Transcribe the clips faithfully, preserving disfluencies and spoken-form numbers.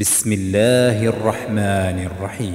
بسم الله الرحمن الرحيم.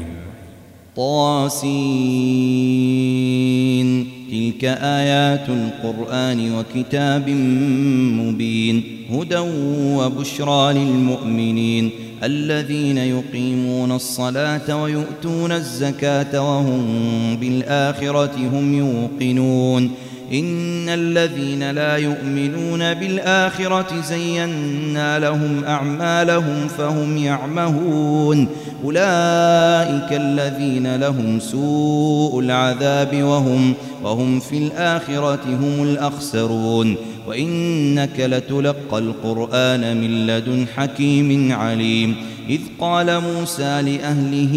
طاسين. تلك آيات القرآن وكتاب مبين، هدى وبشرى للمؤمنين الذين يقيمون الصلاة ويؤتون الزكاة وهم بالآخرة هم يوقنون. إن الذين لا يؤمنون بالآخرة زينا لهم أعمالهم فهم يعمهون. أولئك الذين لهم سوء العذاب وهم, وهم في الآخرة هم الأخسرون. وإنك لتلقى القرآن من لدن حكيم عليم. إذ قال موسى لأهله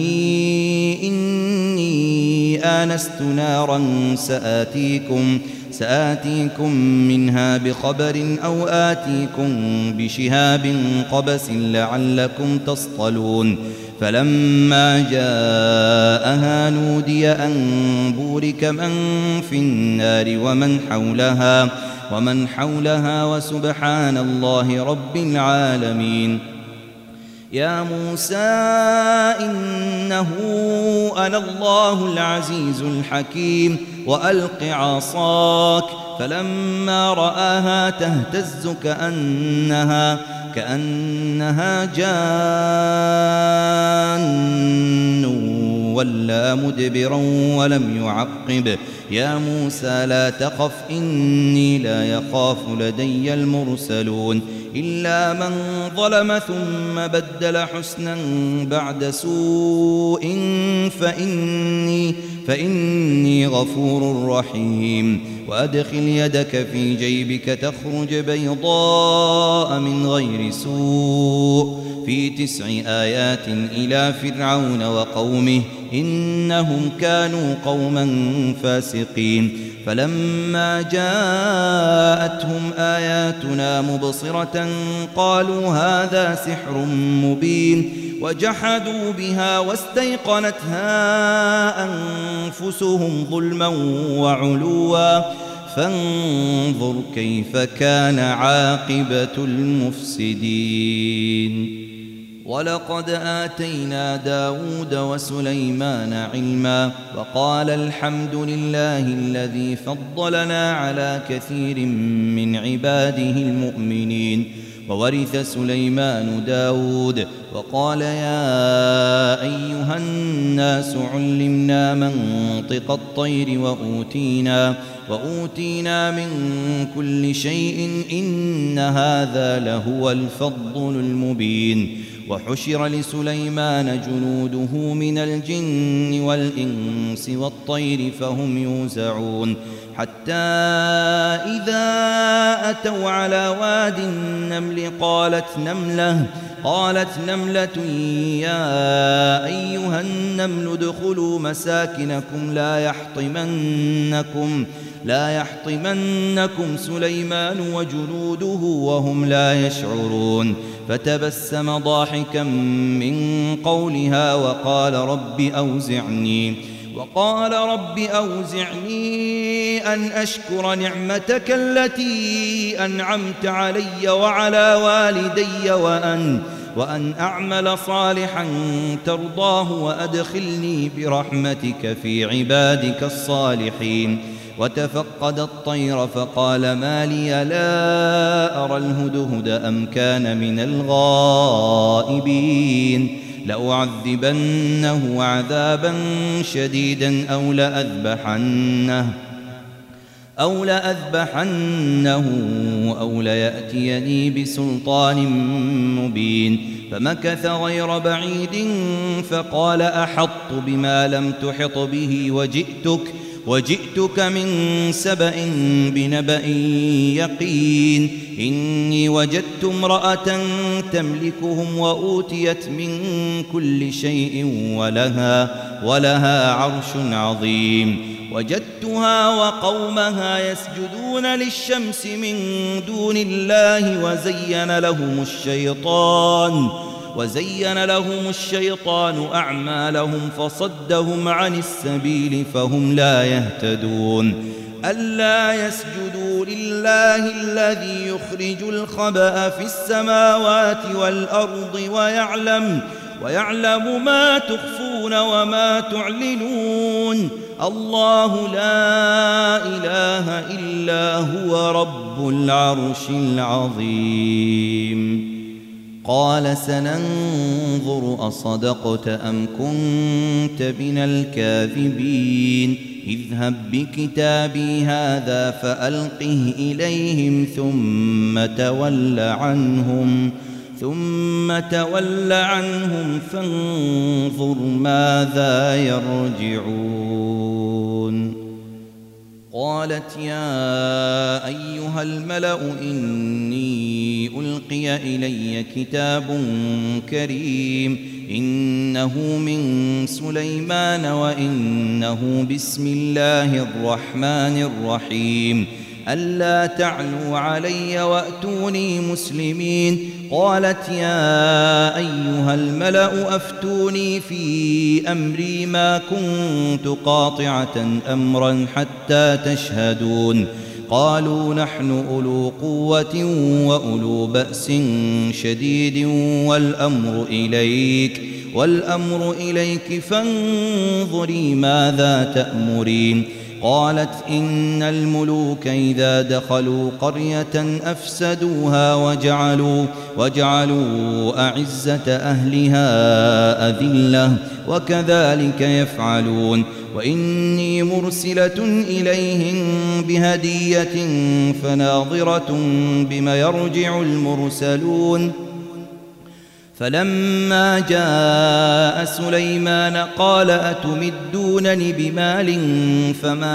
إني آنست نارا سآتيكم سآتيكم منها بخبر أو آتيكم بشهاب قبس لعلكم تصطلون. فلما جاءها نودي أن بورك من في النار ومن حولها ومن حولها وسبحان الله رب العالمين. يا موسى إنه أنا الله العزيز الحكيم وألق عصاك. فلما رآها تهتز كأنها كأنها جان ولا مدبرا ولم يعقب. يا موسى لا تخف إني لا يخاف لدي المرسلون. إلا من ظلم ثم بدل حسنا بعد سوء فإني, فإني غفور رحيم. وأدخل يدك في جيبك تخرج بيضاء من غير سوء في تسع آيات إلى فرعون وقومه إنهم كانوا قوما فاسقين. فلما جاءتهم آياتنا مبصرة قالوا هذا سحر مبين وجحدوا بها واستيقنتها أنفسهم ظلما وعلوا فانظر كيف كان عاقبة المفسدين. ولقد آتينا داود وسليمان علما وقال الحمد لله الذي فضلنا على كثير من عباده المؤمنين. وورث سليمان داود وقال يا أيها الناس علمنا منطق الطير وأوتينا, وأوتينا من كل شيء إن هذا لهو الفضل المبين. وحشر لسليمان جنوده من الجن والإنس والطير فهم يوزعون. حتى إذا أتوا على واد النمل قالت نملة قالت نملة يا أيها النمل ادخلوا مساكنكم لا يحطمنكم لا يحطمنكم سليمان وجنوده وهم لا يشعرون. فتبسم ضاحكا من قولها وقال رب أوزعني وقال رب أوزعني أن أشكر نعمتك التي أنعمت علي وعلى والدي وأن وأن أعمل صالحا ترضاه وأدخلني برحمتك في عبادك الصالحين. وتفقد الطير فقال ما لي لا أرى الهدهد أم كان من الغائبين. لأعذبنه عذابا شديدا أو لأذبحنه أو لأذبحنه أو ليأتيني بسلطان مبين. فمكث غير بعيد فقال أحطت بما لم تحط به وجئتك وجئتك من سبأ بنبأ يقين. إني وجدت امرأة تملكهم وأوتيت من كل شيء ولها, ولها عرش عظيم. وجدتها وقومها يسجدون للشمس من دون الله وزين لهم الشيطان وزين لهم الشيطان أعمالهم فصدهم عن السبيل فهم لا يهتدون. ألا يسجدوا لله الله الذي يخرج الخبأ في السماوات والأرض ويعلم ويعلم ما تخفون وما تعلنون الله لا إله إلا هو رب العرش العظيم. قال سننظر أصدقت أم كنت من الكاذبين اذهب بكتابي هذا فألقه إليهم ثم تول عنهم ثم تول عنهم فانظر ماذا يرجعون. قالت يا أيها الملأ إني ألقي إلي كتاب كريم إنه من سليمان وإنه بسم الله الرحمن الرحيم ألا تعلوا علي وأتوني مسلمين. قالت يا أيها الملأ أفتوني في أمري ما كنت قاطعة أمرا حتى تشهدون. قالوا نحن أولو قوة وأولو بأس شديد والأمر إليك والأمر إليك فانظري ماذا تأمرين. قالت إن الملوك إذا دخلوا قرية أفسدوها وجعلوا, وجعلوا أعزة أهلها أذلة وكذلك يفعلون وإني مرسلة إليهم بهدية فناظرة بما يرجع المرسلون. فلما جاء سليمان قال أتمدونني بمال فما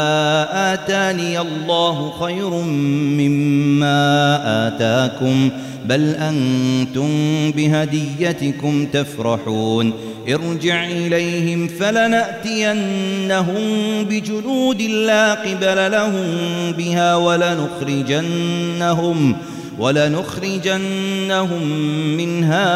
آتاني الله خير مما آتاكم بل أنتم بهديتكم تفرحون. ارجع إليهم فلنأتينهم بجنود لا قبل لهم بها ولنخرجنهم ولنخرجنهم منها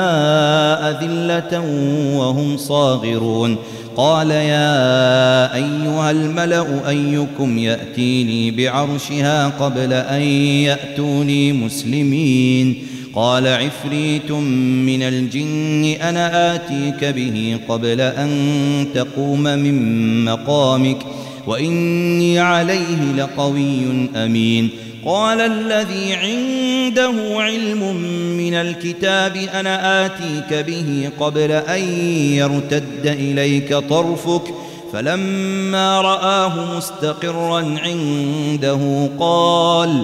أذلة وهم صاغرون. قال يا أيها الملأ أيكم يأتيني بعرشها قبل أن يأتوني مسلمين. قال عفريت من الجن أنا آتيك به قبل أن تقوم من مقامك وإني عليه لقوي أمين. قال الذي عنده علم من الكتاب أنا آتيك به قبل أن يرتد إليك طرفك فلما رآه مستقرا عنده قال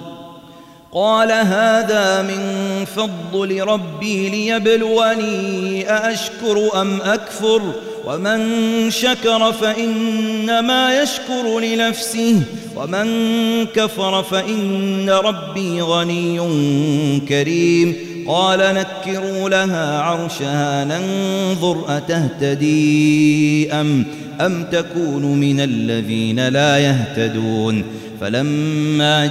قال هذا من فضل ربي ليبلوني أأشكر أم أكفر ومن شكر فإنما يشكر لنفسه ومن كفر فإن ربي غني كريم. قال نكروا لها عرشها ننظر أتهتدي أم, أم تكون من الذين لا يهتدون. فلما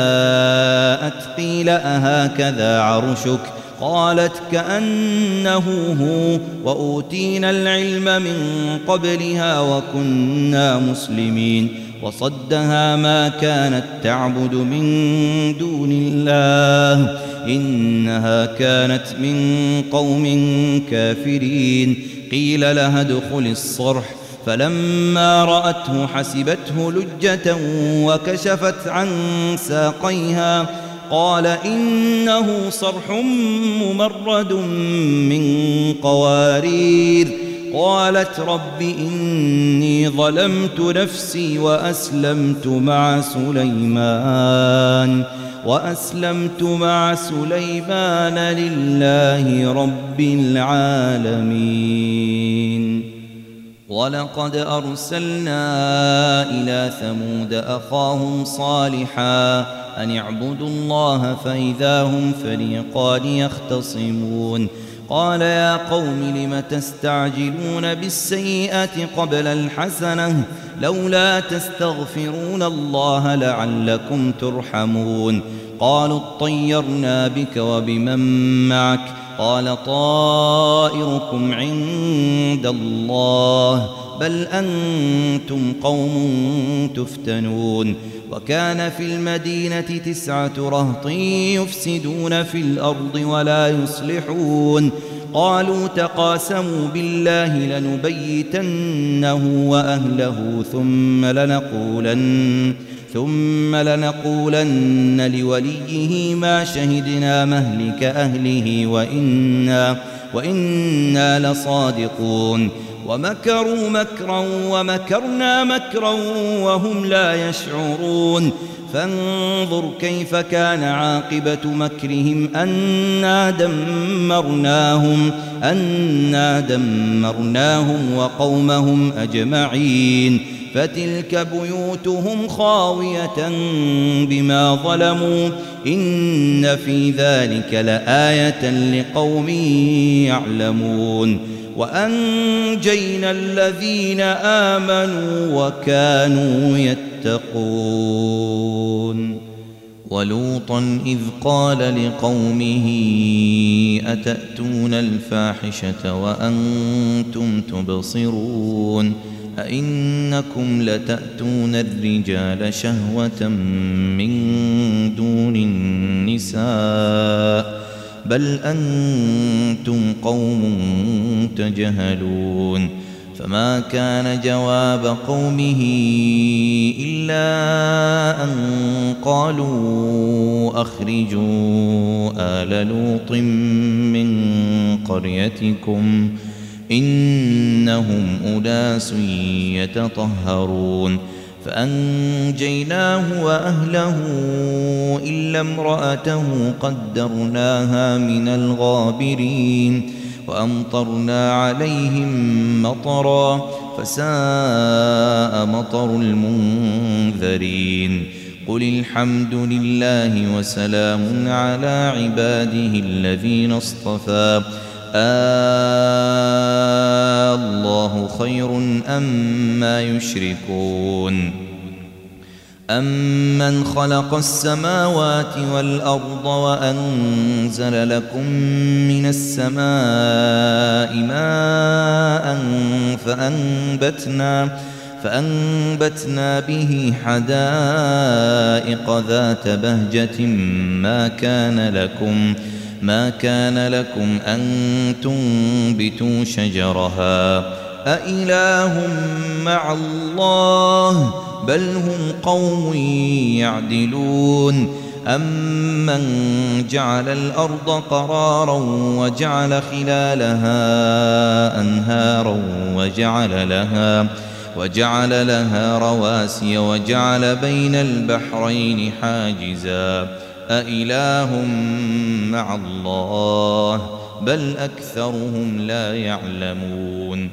جاءت قيل أهكذا عرشك قالت كأنه هو وأوتينا العلم من قبلها وكنا مسلمين. وصدها ما كانت تعبد من دون الله إنها كانت من قوم كافرين. قيل لها ادخل الصرح فلما رأته حسبته لجة وكشفت عن ساقيها قال إنه صرح ممرد من قوارير. قالت رب إني ظلمت نفسي وأسلمت مع سليمان وأسلمت مع سليمان لله رب العالمين. ولقد أرسلنا إلى ثمود أخاهم صالحا أن اعبدوا الله فإذا هم فريقان يختصمون. قال يا قوم لم تستعجلون بالسيئة قبل الحسنة لولا تستغفرون الله لعلكم ترحمون. قالوا اطيرنا بك وبمن معك قال طائركم عند الله بل أنتم قوم تفتنون. وكان في المدينة تسعة رهط يفسدون في الأرض ولا يصلحون قالوا تقاسموا بالله لنبيتنه وأهله ثم لنقولن ثم لنقولن لوليه ما شهدنا مهلك أهله وإنا, وإنا لصادقون ومكروا مكرا ومكرنا مكرا وهم لا يشعرون فانظر كيف كان عاقبة مكرهم أنا دمرناهم, أنا دمرناهم وقومهم أجمعين فتلك بيوتهم خاوية بما ظلموا إن في ذلك لآية لقوم يعلمون وأنجينا الذين آمنوا وكانوا يتقون ولوطا إذ قال لقومه أتأتون الفاحشة وأنتم تبصرون أئنكم لتأتون الرجال شهوة من دون النساء بل أنتم قوم تجهلون فما كان جواب قومه إلا أن قالوا أخرجوا آل لوط من قريتكم إنهم أناس يتطهرون فأنجيناه وأهله إلا امرأته قدرناها من الغابرين وأمطرنا عليهم مطرا فساء مطر المنذرين قل الحمد لله وسلام على عباده الذين اصطفى آه الله خير أما يشركون أمن خلق السماوات والأرض وأنزل لكم من السماء ماء فأنبتنا, فأنبتنا به حدائق ذات بهجة ما كان لكم ما كان لكم أن تنبتوا شجرها أإله مع الله بل هم قوم يعدلون أمن جعل الأرض قرارا وجعل خلالها أنهارا وجعل لها وجعل لها رواسي وجعل بين البحرين حاجزا أإله مع الله بل أكثرهم لا يعلمون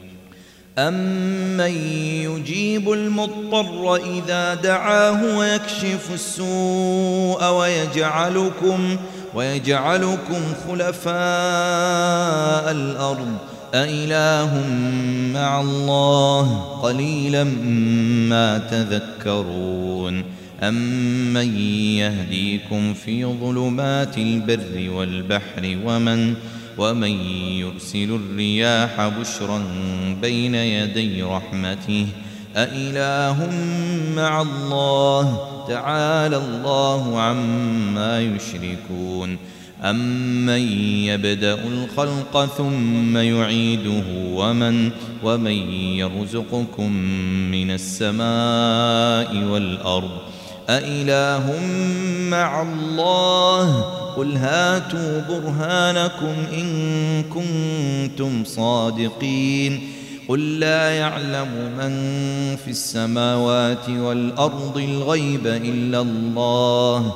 أمن يجيب المضطر إذا دعاه ويكشف السوء ويجعلكم, ويجعلكم خلفاء الأرض أإله مع الله قليلا ما تذكرون أمن يهديكم في ظلمات البر والبحر ومن ومن يرسل الرياح بشرا بين يدي رحمته أإله مع الله تعالى الله عما يشركون أمن يبدأ الخلق ثم يعيده ومن ومن يرزقكم من السماء والأرض أإله مع الله قل هاتوا برهانكم إن كنتم صادقين قل لا يعلم من في السماوات والأرض الغيب إلا الله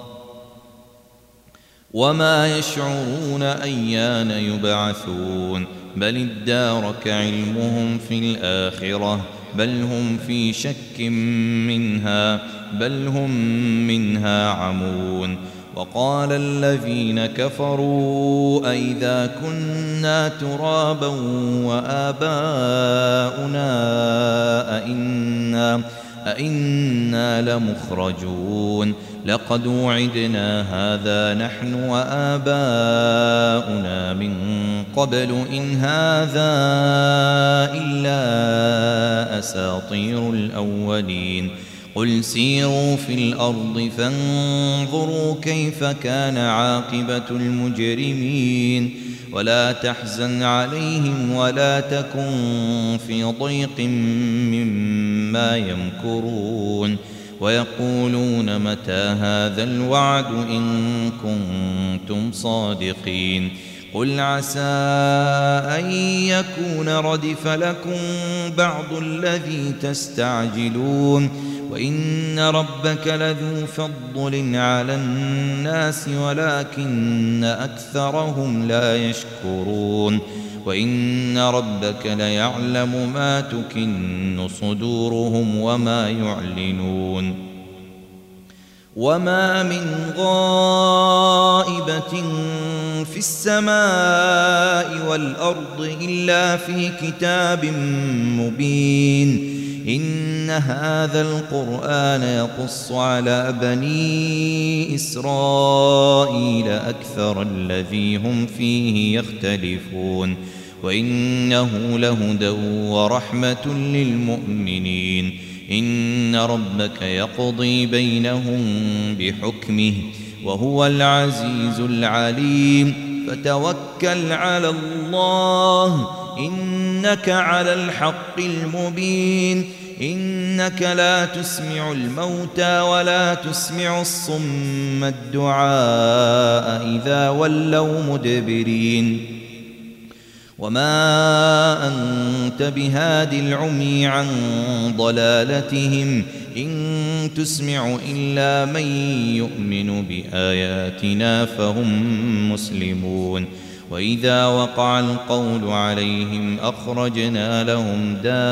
وما يشعرون أيان يبعثون بل ادارك علمهم في الآخرة بل هم في شك منها بل هم منها عمون وقال الذين كفروا أئذا كنا ترابا وآباؤنا أئنا, أئنا لمخرجون لقد وعدنا هذا نحن وآباؤنا من قبل إن هذا إلا أساطير الأولين قل سيروا في الأرض فانظروا كيف كان عاقبة المجرمين ولا تحزن عليهم ولا تكن في ضيق مما يمكرون ويقولون متى هذا الوعد إن كنتم صادقين قل عسى أن يكون ردف لكم بعض الذي تستعجلون وإن ربك لذو فضل على الناس ولكن أكثرهم لا يشكرون وإن ربك ليعلم ما تكن صدورهم وما يعلنون وما من غائبة في السماء والأرض إلا في كتاب مبين إن هذا القرآن يقص على بني إسرائيل أكثر الذي هم فيه يختلفون وإنه لهدى ورحمة للمؤمنين إن ربك يقضي بينهم بحكمه وهو العزيز العليم فتوكل على الله إنك على الحق المبين إنك لا تسمع الموتى ولا تسمع الصم الدعاء إذا ولوا مدبرين وما أنت بهاد العمي عن ضلالتهم إن تسمع إلا من يؤمن بآياتنا فهم مسلمون وإذا وقع القول عليهم أخرجنا لهم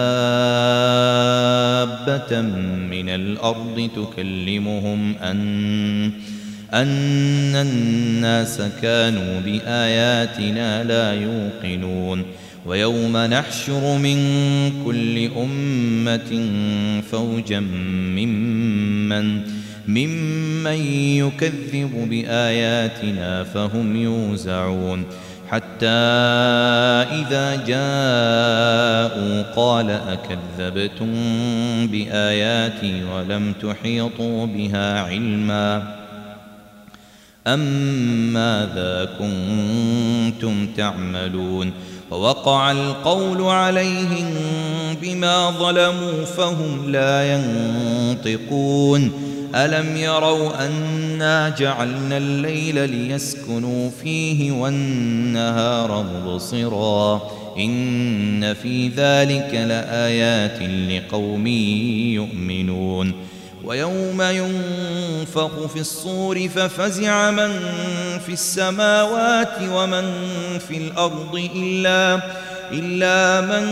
دابة من الأرض تكلمهم أن أن الناس كانوا بآياتنا لا يوقنون ويوم نحشر من كل أمة فوجا ممن ممن يكذب بآياتنا فهم يوزعون حتى إذا جاءوا قال أكذبتم بآياتي ولم تحيطوا بها علما أم ماذا كنتم تعملون ووقع القول عليهم بما ظلموا فهم لا ينطقون ألم يروا أنا جعلنا الليل ليسكنوا فيه والنهار مبصرا إن في ذلك لآيات لقوم يؤمنون ويوم ينفخ في الصور ففزع من في السماوات ومن في الأرض إلا, إلا من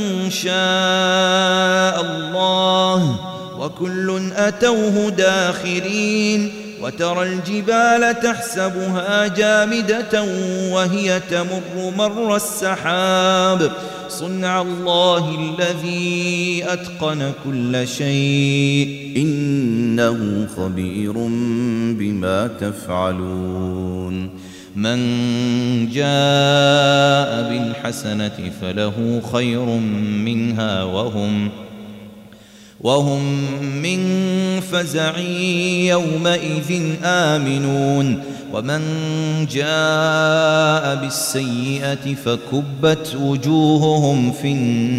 شاء الله وكل أتوه داخرين وترى الجبال تحسبها جامدة وهي تمر مر السحاب صنع الله الذي أتقن كل شيء إنه خبير بما تفعلون من جاء بالحسنة فله خير منها وهم وهم من فزع يومئذ آمنون ومن جاء بالسيئة فكبت وجوههم في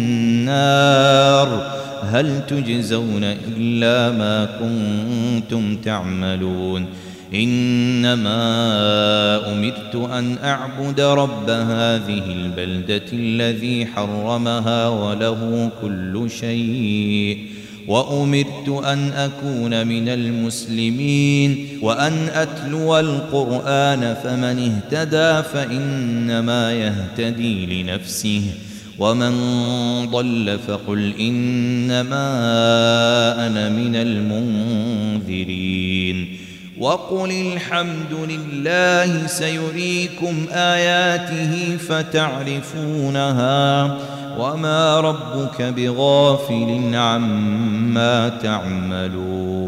النار هل تجزون إلا ما كنتم تعملون إنما أمرت أن أعبد رب هذه البلدة الذي حرمها وله كل شيء وأمرت أن أكون من المسلمين وأن أتلو القرآن فمن اهتدى فإنما يهتدي لنفسه ومن ضل فقل إنما أنا من المنذرين وقل الحمد لله سيريكم آياته فتعرفونها وما ربك بغافل عما تعملون